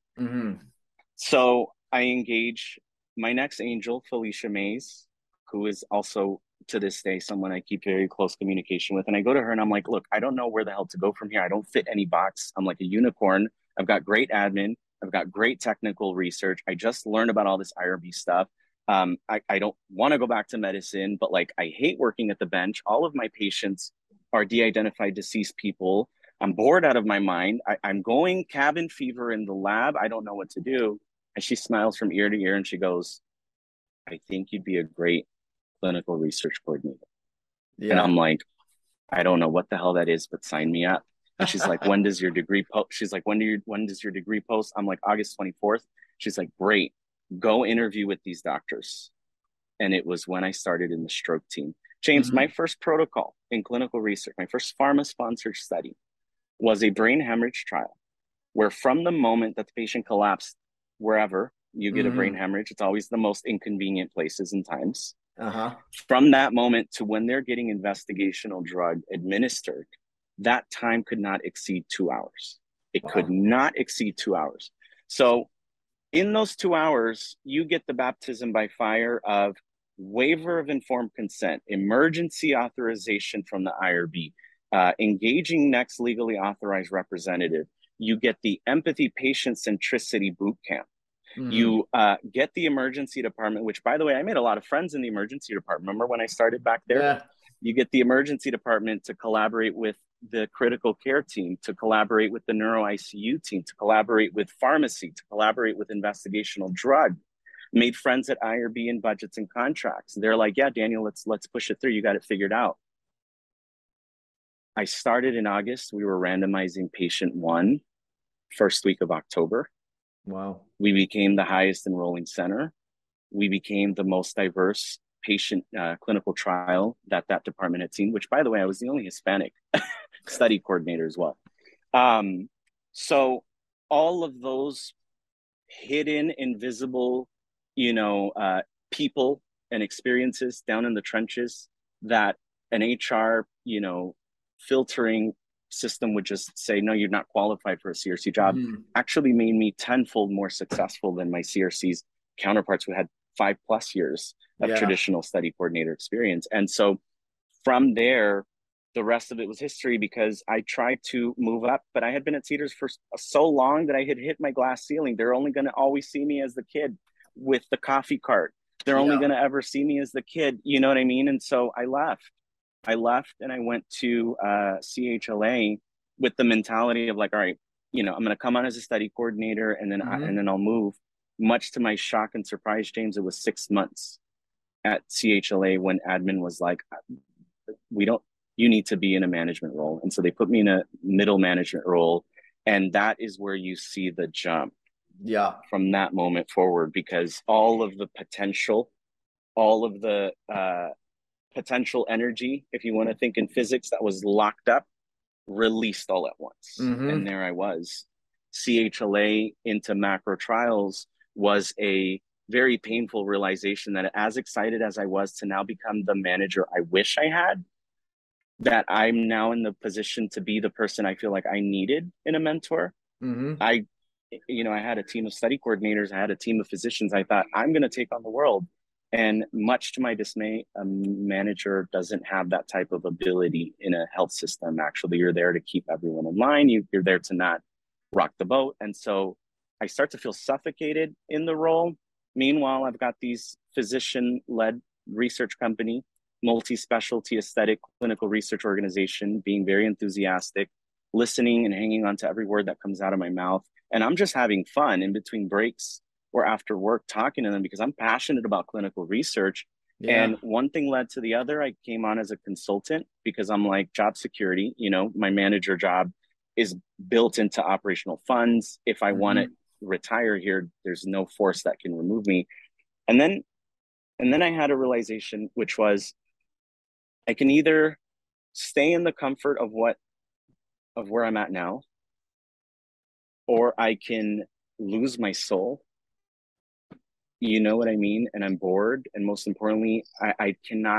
So I engage my next angel, Felicia Mays, who is also to this day someone I keep very close communication with. And I go to her and I'm like, look, I don't know where the hell to go from here. I don't fit any box. I'm like a unicorn. I've got great admin. I've got great technical research. I just learned about all this IRB stuff. I don't want to go back to medicine, but like, I hate working at the bench. All of my patients are de-identified deceased people. I'm bored out of my mind. I'm going cabin fever in the lab. I don't know what to do. And she smiles from ear to ear and she goes, I think you'd be a great clinical research coordinator. And I'm like, I don't know what the hell that is, but sign me up. And she's like, when does your degree post? She's like, when does your degree post? I'm like, August 24th. She's like, great, go interview with these doctors. And it was when I started in the stroke team. James, my first protocol in clinical research, my first pharma-sponsored study was a brain hemorrhage trial, where from the moment that the patient collapsed, wherever you get a brain hemorrhage, it's always the most inconvenient places and times. From that moment to when they're getting investigational drug administered, that time could not exceed 2 hours. It could not exceed 2 hours. So in those 2 hours, you get the baptism by fire of waiver of informed consent, emergency authorization from the IRB, engaging next legally authorized representative. You get the empathy patient centricity boot camp. You get the emergency department, which, by the way, I made a lot of friends in the emergency department. Remember when I started back there? You get the emergency department to collaborate with the critical care team, to collaborate with the neuro ICU team, to collaborate with pharmacy, to collaborate with investigational drug. Made friends at IRB and budgets and contracts. They're like, yeah, Daniel, let's push it through. You got it figured out. I started in August. We were randomizing patient one first week of October. Wow. We became the highest enrolling center. We became the most diverse patient clinical trial that department had seen, which, by the way, I was the only Hispanic study coordinator as well. So all of those hidden, invisible, people and experiences down in the trenches that an HR, filtering system would just say, no, you're not qualified for a CRC job, actually made me tenfold more successful than my CRC's counterparts who had 5+ years of traditional study coordinator experience. And so from there, the rest of it was history, because I tried to move up, but I had been at Cedars for so long that I had hit my glass ceiling. They're only going to always see me as the kid with the coffee cart. They're only going to ever see me as the kid. You know what I mean? And so I left and I went to CHLA with the mentality of like, all right, I'm going to come on as a study coordinator and then and then I'll move. Much to my shock and surprise, James, it was 6 months at CHLA when admin was like, you need to be in a management role. And so they put me in a middle management role. And that is where you see the jump. Yeah. From that moment forward, because all of the potential, all of the potential energy, if you want to think in physics, that was locked up, released all at once. And there I was. CHLA into macro trials was a very painful realization that as excited as I was to now become the manager I wish I had, that I'm now in the position to be the person I feel like I needed in a mentor. I had a team of study coordinators. I had a team of physicians. I thought, I'm going to take on the world. And much to my dismay, a manager doesn't have that type of ability in a health system. Actually, you're there to keep everyone in line. You're there to not rock the boat. And so I start to feel suffocated in the role. Meanwhile, I've got these physician-led research company, multi-specialty aesthetic clinical research organization, being very enthusiastic, listening and hanging on to every word that comes out of my mouth. And I'm just having fun in between breaks or after work talking to them because I'm passionate about clinical research. And one thing led to the other. I came on as a consultant because I'm like, job security, my manager job is built into operational funds. If I want to retire here, there's no force that can remove me. And then I had a realization, which was I can either stay in the comfort of where I'm at now, or I can lose my soul. You know what I mean? And I'm bored. And most importantly, I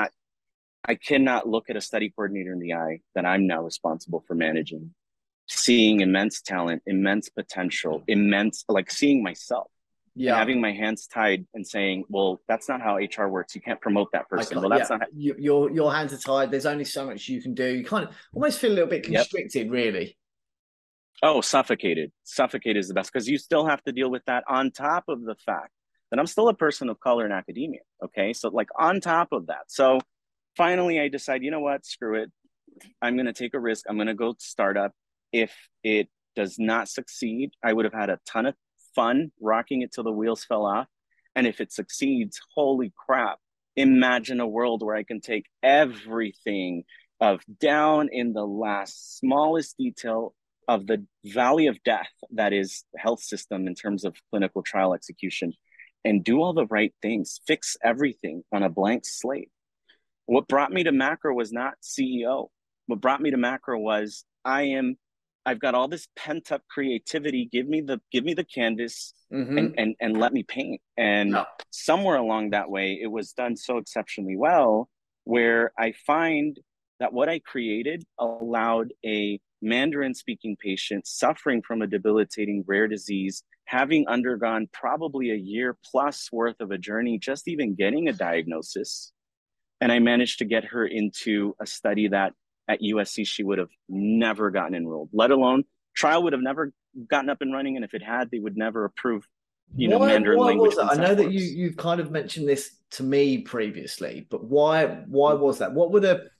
cannot look at a study coordinator in the eye that I'm now responsible for managing, seeing immense talent, immense potential, like seeing myself. And having my hands tied and saying, well, that's not how HR works. You can't promote that person. Well, that's not how... your hands are tied. There's only so much you can do. You kind of almost feel a little bit constricted, really. Oh, suffocated. Suffocated is the best, because you still have to deal with that on top of the fact that I'm still a person of color in academia. Okay. So like on top of that. So finally I decide, you know what, screw it. I'm going to take a risk. I'm going to go startup. If it does not succeed, I would have had a ton of fun rocking it till the wheels fell off. And if it succeeds, holy crap, imagine a world where I can take everything of down in the last smallest detail of the valley of death that is the health system in terms of clinical trial execution and do all the right things, fix everything on a blank slate. What brought me to macro was not CEO. What brought me to macro was I've got all this pent up creativity. Give me the canvas and let me paint. And somewhere along that way, it was done so exceptionally well, where I find that what I created allowed a Mandarin speaking patient suffering from a debilitating rare disease, having undergone probably a year plus worth of a journey, just even getting a diagnosis. And I managed to get her into a study that at USC, she would have never gotten enrolled, let alone trial would have never gotten up and running. And if it had, they would never approve, Mandarin language. I know that you've kind of mentioned this to me previously, but why was that? What were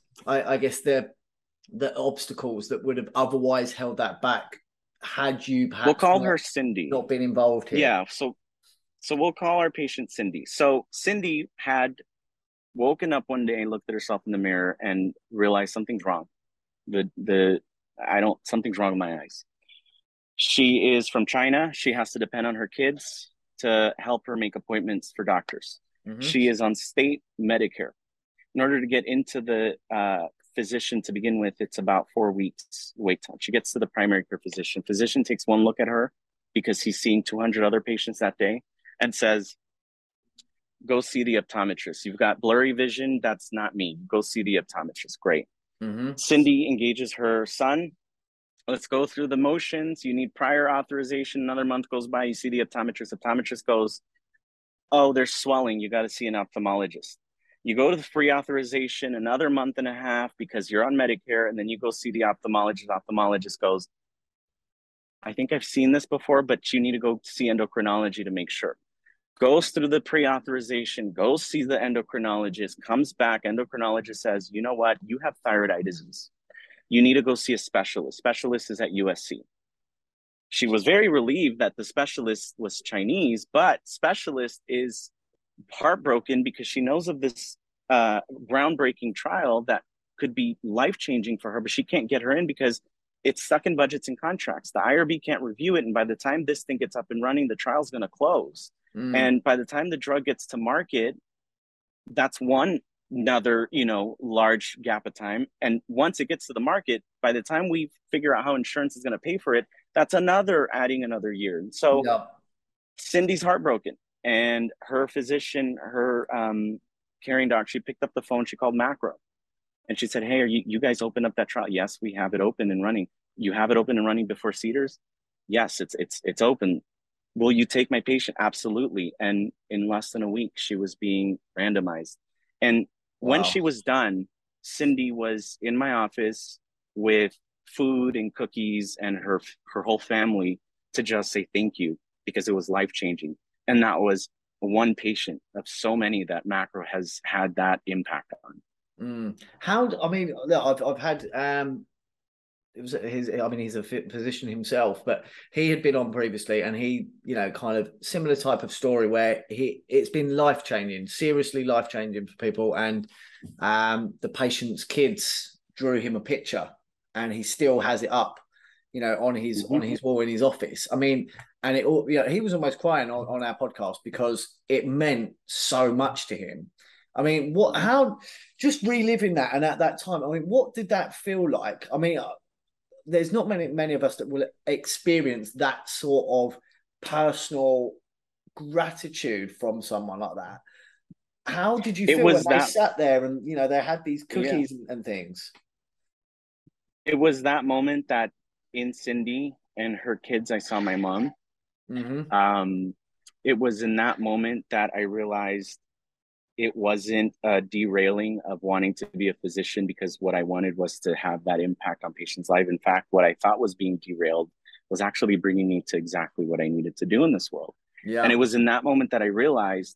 I guess the obstacles that would have otherwise held that back had you We'll perhaps call her Cindy. not been involved here. Yeah. So we'll call our patient Cindy. So Cindy had woken up one day, looked at herself in the mirror, and realized something's wrong. Something's wrong with my eyes. She is from China. She has to depend on her kids to help her make appointments for doctors. Mm-hmm. She is on state Medicare. In order to get into the physician to begin with, it's about 4 weeks wait time. She gets to the primary care physician. Physician takes one look at her because he's seeing 200 other patients that day and says, go see the optometrist. You've got blurry vision. That's not me. Go see the optometrist. Great. Mm-hmm. Cindy engages her son. Let's go through the motions. You need prior authorization. Another month goes by. You see the optometrist. Optometrist goes, oh, there's swelling. You got to see an ophthalmologist. You go to the free authorization another month and a half because you're on Medicare, and then you go see the ophthalmologist. Ophthalmologist goes, I think I've seen this before, but you need to go see endocrinology to make sure. Goes through the pre-authorization, goes see the endocrinologist, comes back, endocrinologist says, you know what, you have thyroid eye disease. You need to go see a specialist. Specialist is at USC. She was very relieved that the specialist was Chinese, but specialist is heartbroken because she knows of this groundbreaking trial that could be life-changing for her, but she can't get her in because it's stuck in budgets and contracts. The IRB can't review it, and by the time this thing gets up and running, the trial's going to close. And by the time the drug gets to market, that's another, large gap of time. And once it gets to the market, by the time we figure out how insurance is going to pay for it, that's adding another year. And so Cindy's heartbroken, and her physician, her caring doc, she picked up the phone, she called Macro, and she said, hey, are you guys open up that trial? Yes, we have it open and running. You have it open and running before Cedars? Yes, it's open. Will you take my patient? Absolutely. And in less than a week, she was being randomized. And when she was done, Cindy was in my office with food and cookies and her whole family to just say thank you, because it was life-changing. And that was one patient of so many that Macro has had that impact on. I've had he's a physician himself, but he had been on previously, and he, kind of similar type of story where it's been life-changing, seriously life-changing for people. And the patient's kids drew him a picture, and he still has it up, on his wall in his office. And it all, he was almost crying on our podcast because it meant so much to him. Just reliving that, and at that time, what did that feel like? There's not many of us that will experience that sort of personal gratitude from someone like that. How did you feel when they sat there and, they had these cookies and things? It was that moment that in Cindy and her kids, I saw my mom. Mm-hmm. It was in that moment that I realized it wasn't a derailing of wanting to be a physician, because what I wanted was to have that impact on patients' lives. In fact, what I thought was being derailed was actually bringing me to exactly what I needed to do in this world. Yeah. And it was in that moment that I realized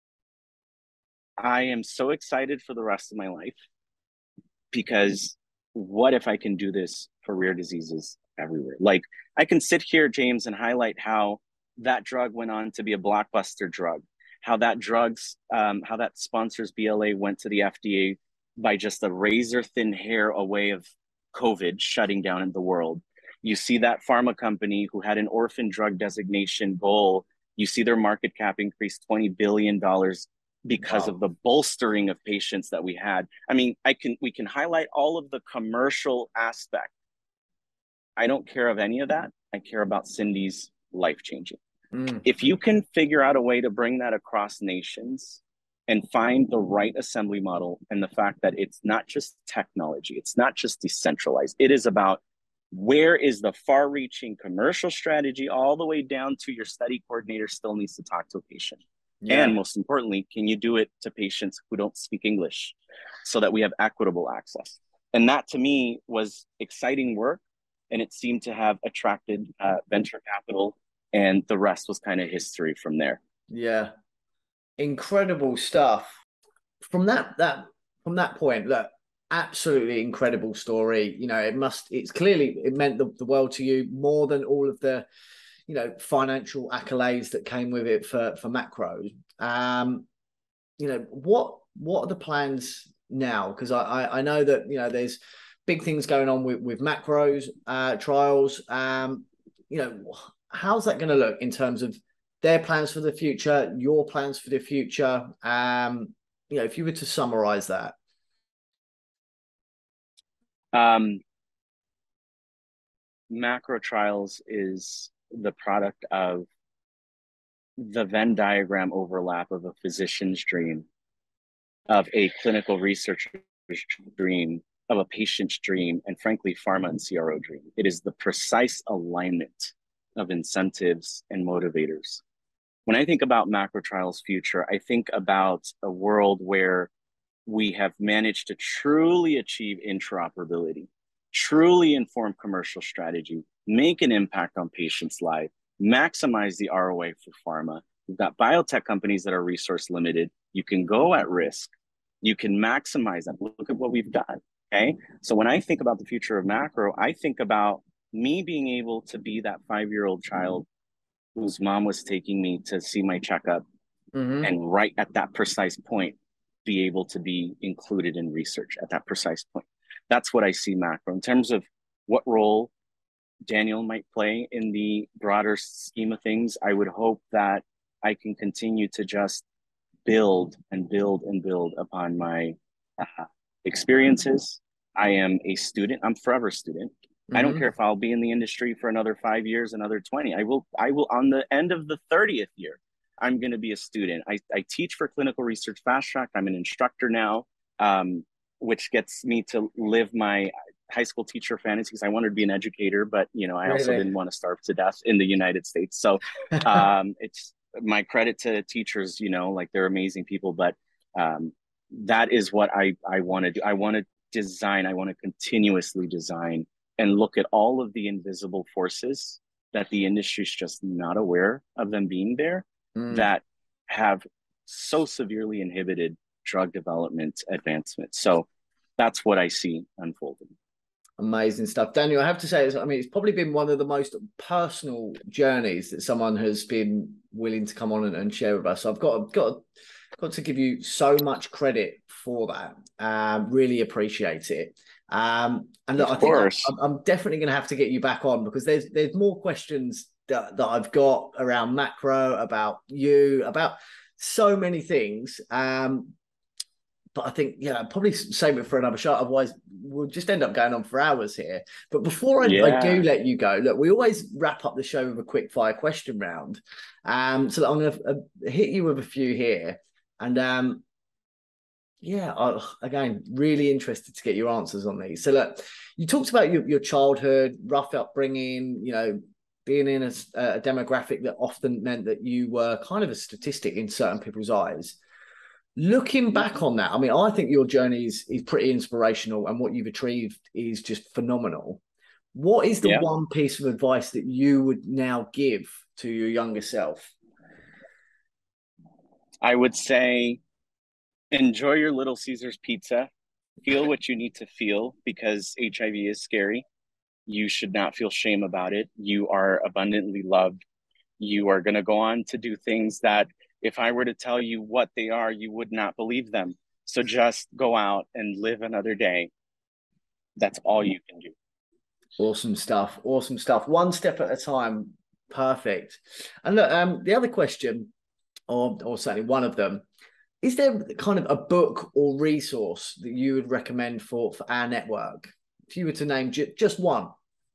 I am so excited for the rest of my life, because what if I can do this for rare diseases everywhere? Like, I can sit here, James, and highlight how that drug went on to be a blockbuster drug, how that sponsors BLA went to the FDA by just a razor thin hair away of COVID shutting down in the world. You see that pharma company who had an orphan drug designation goal, you see their market cap increase $20 billion because of the bolstering of patients that we had. We can highlight all of the commercial aspect. I don't care of any of that. I care about Cindy's life-changing. If you can figure out a way to bring that across nations and find the right assembly model, and the fact that it's not just technology, it's not just decentralized, it is about where is the far-reaching commercial strategy all the way down to your study coordinator still needs to talk to a patient. Yeah. And most importantly, can you do it to patients who don't speak English so that we have equitable access? And that to me was exciting work, and it seemed to have attracted venture capital, and the rest was kind of history from there. Yeah. Incredible stuff. From that point, look, absolutely incredible story. You know, it meant the world to you more than all of the, financial accolades that came with it for Macro. What are the plans now? Because I know that, there's big things going on with Macro's trials. How's that going to look in terms of their plans for the future, your plans for the future? If you were to summarize that. Macro Trials is the product of the Venn diagram overlap of a physician's dream, of a clinical researcher's dream, of a patient's dream, and frankly, pharma and CRO dream. It is the precise alignment of incentives and motivators. When I think about Macro Trials' future, I think about a world where we have managed to truly achieve interoperability, truly inform commercial strategy, make an impact on patients' lives, maximize the ROI for pharma. We've got biotech companies that are resource limited. You can go at risk. You can maximize that. Look at what we've done. Okay. So when I think about the future of Macro, I think about me being able to be that 5-year-old child whose mom was taking me to see my checkup, and right at that precise point, be able to be included in research at that precise point. That's what I see Macro. In terms of what role Daniel might play in the broader scheme of things, I would hope that I can continue to just build and build and build upon my experiences. I am a student. I'm forever a student. I don't care if I'll be in the industry for another 5 years, another 20. I will on the end of the 30th year, I'm going to be a student. I teach for Clinical Research Fast Track. I'm an instructor now, which gets me to live my high school teacher fantasy, because I wanted to be an educator, but I also didn't want to starve to death in the United States. So it's my credit to teachers, like they're amazing people, but that is what I want to do. I want to design. I want to continuously design and look at all of the invisible forces that the industry is just not aware of them being there, that have so severely inhibited drug development advancement. So that's what I see unfolding. Amazing stuff. Daniel, I have to say, it's probably been one of the most personal journeys that someone has been willing to come on and share with us. So I've got to give you so much credit for that. Really appreciate it. And look, I think I'm definitely going to have to get you back on, because there's more questions that I've got around Macro, about you, about so many things. But I think, probably save it for another shot. Otherwise, we'll just end up going on for hours here. But before I do let you go, look, we always wrap up the show with a quick fire question round. So I'm going to hit you with a few here. And again, really interested to get your answers on these. So look, you talked about your childhood, rough upbringing, being in a demographic that often meant that you were kind of a statistic in certain people's eyes. Looking back on that, I think your journey is pretty inspirational, and what you've achieved is just phenomenal. What is the one piece of advice that you would now give to your younger self? I would say, enjoy your Little Caesars pizza. Feel what you need to feel, because HIV is scary. You should not feel shame about it. You are abundantly loved. You are going to go on to do things that, if I were to tell you what they are, you would not believe them. So just go out and live another day. That's all you can do. Awesome stuff. Awesome stuff. One step at a time. Perfect. And look, the other question, or certainly one of them, is there kind of a book or resource that you would recommend for our network? If you were to name just one.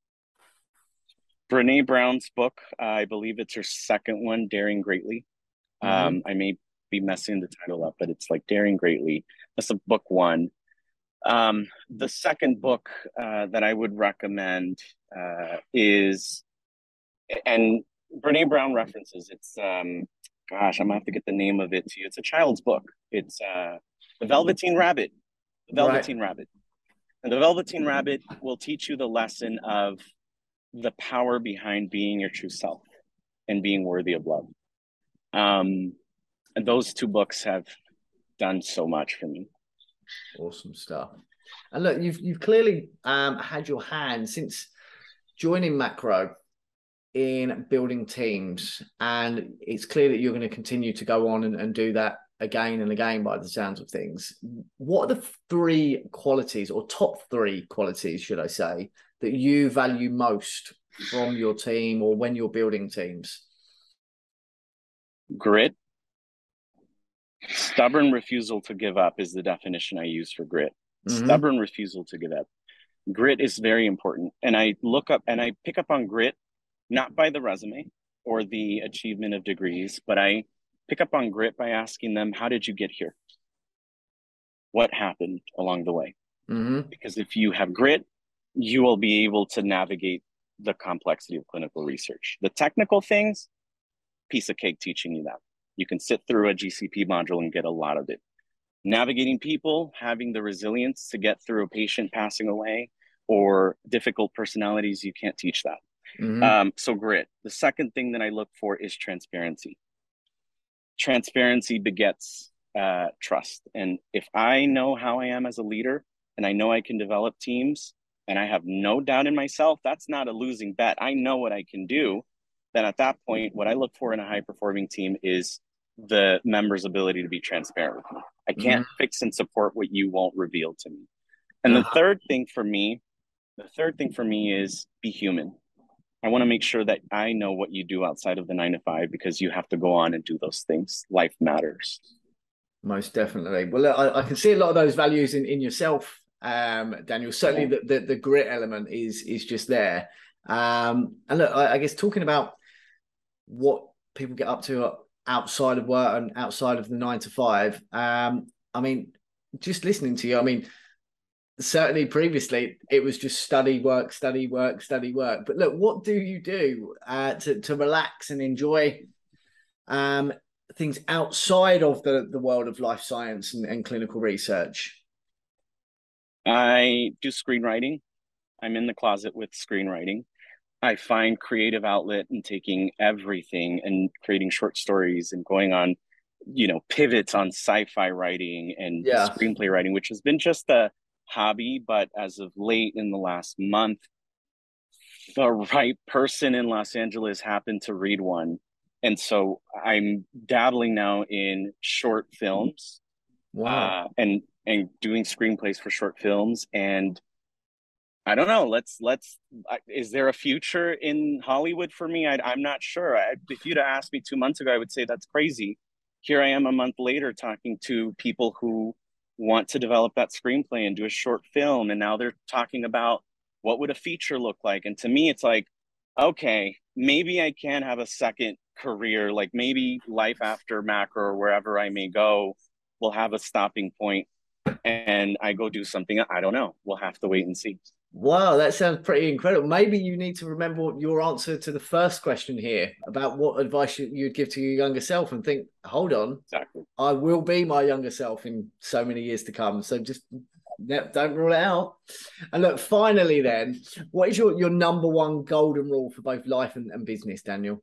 Brene Brown's book, I believe it's her second one, Daring Greatly. I may be messing the title up, but it's like Daring Greatly. That's a book one. The second book that I would recommend is, and Brene Brown references, it's, I'm gonna have to get the name of it to you. It's a child's book. It's The Velveteen Rabbit. The Velveteen Rabbit. And The Velveteen Rabbit will teach you the lesson of the power behind being your true self and being worthy of love. And those two books have done so much for me. Awesome stuff. And look, you've clearly had your hand since joining Macro in building teams, and it's clear that you're going to continue to go on and do that again and again by the sounds of things. What are the three qualities, or top three qualities, should I say, that you value most from your team or when you're building teams? Grit. Stubborn refusal to give up is the definition I use for grit. Mm-hmm. Stubborn refusal to give up. Grit is very important. And I look up and I pick up on grit, not by the resume or the achievement of degrees, but I pick up on grit by asking them, how did you get here? What happened along the way? Mm-hmm. Because if you have grit, you will be able to navigate the complexity of clinical research. The technical things, piece of cake teaching you that. You can sit through a GCP module and get a lot of it. Navigating people, having the resilience to get through a patient passing away or difficult personalities, you can't teach that. Mm-hmm. So grit. The second thing that I look for is transparency. Transparency begets trust. And if I know how I am as a leader and I know I can develop teams and I have no doubt in myself, that's not a losing bet. I know what I can do. Then at that point, what I look for in a high-performing team is the members' ability to be transparent with me. I can't fix and support what you won't reveal to me. And the third thing for me is be human. I want to make sure that I know what you do outside of the 9 to 5, because you have to go on and do those things. Life matters. Most definitely. Well, look, I can see a lot of those values in yourself, Daniel. Certainly the grit element is just there. And look, I guess talking about what people get up to outside of work and outside of the 9 to 5. I mean, just listening to you, I mean, certainly previously it was just study, work. But look, what do you do to relax and enjoy things outside of the world of life science and clinical research? I do screenwriting. I'm in the closet with screenwriting. I find creative outlet in taking everything and creating short stories and going on, pivots on sci-fi writing and screenplay writing, which has been just a hobby. But as of late in the last month, the right person in Los Angeles happened to read one. And so I'm dabbling now in short films. Wow. And doing screenplays for short films. And I don't know. Is there a future in Hollywood for me? I'm not sure. If you'd have asked me 2 months ago, I would say that's crazy. Here I am a month later talking to people who want to develop that screenplay and do a short film. And now they're talking about what would a feature look like. And to me, it's like, okay, maybe I can have a second career. Like maybe life after Macro or wherever I may go will have a stopping point and I go do something. I don't know. We'll have to wait and see. Wow, that sounds pretty incredible. Maybe you need to remember your answer to the first question here about what advice you'd give to your younger self and think, hold on, exactly. I will be my younger self in so many years to come. So just don't rule it out. And look, finally then, what is your number one golden rule for both life and business, Daniel?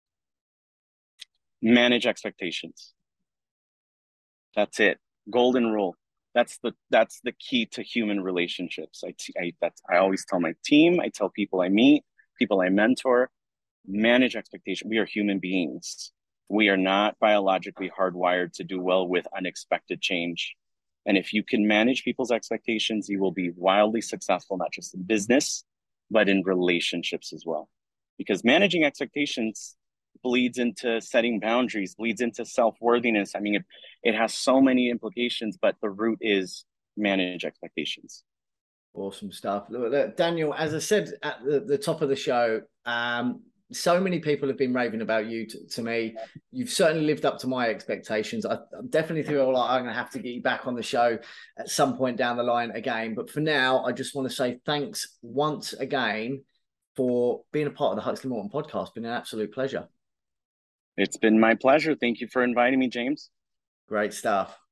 Manage expectations. That's it. Golden rule. That's the key to human relationships. I always tell my team, I tell people I meet, people I mentor, manage expectation. We are human beings. We are not biologically hardwired to do well with unexpected change. And if you can manage people's expectations, you will be wildly successful, not just in business, but in relationships as well. Because managing expectations bleeds into setting boundaries, bleeds into self-worthiness. I mean, it has so many implications, but the root is manage expectations. Awesome stuff. Look, Daniel, as I said at the top of the show, so many people have been raving about you to me. You've certainly lived up to my expectations. I definitely feel like I'm going to have to get you back on the show at some point down the line again. But for now, I just want to say thanks once again for being a part of the Huxley Morton podcast. It's been an absolute pleasure. It's been my pleasure. Thank you for inviting me, James. Great stuff.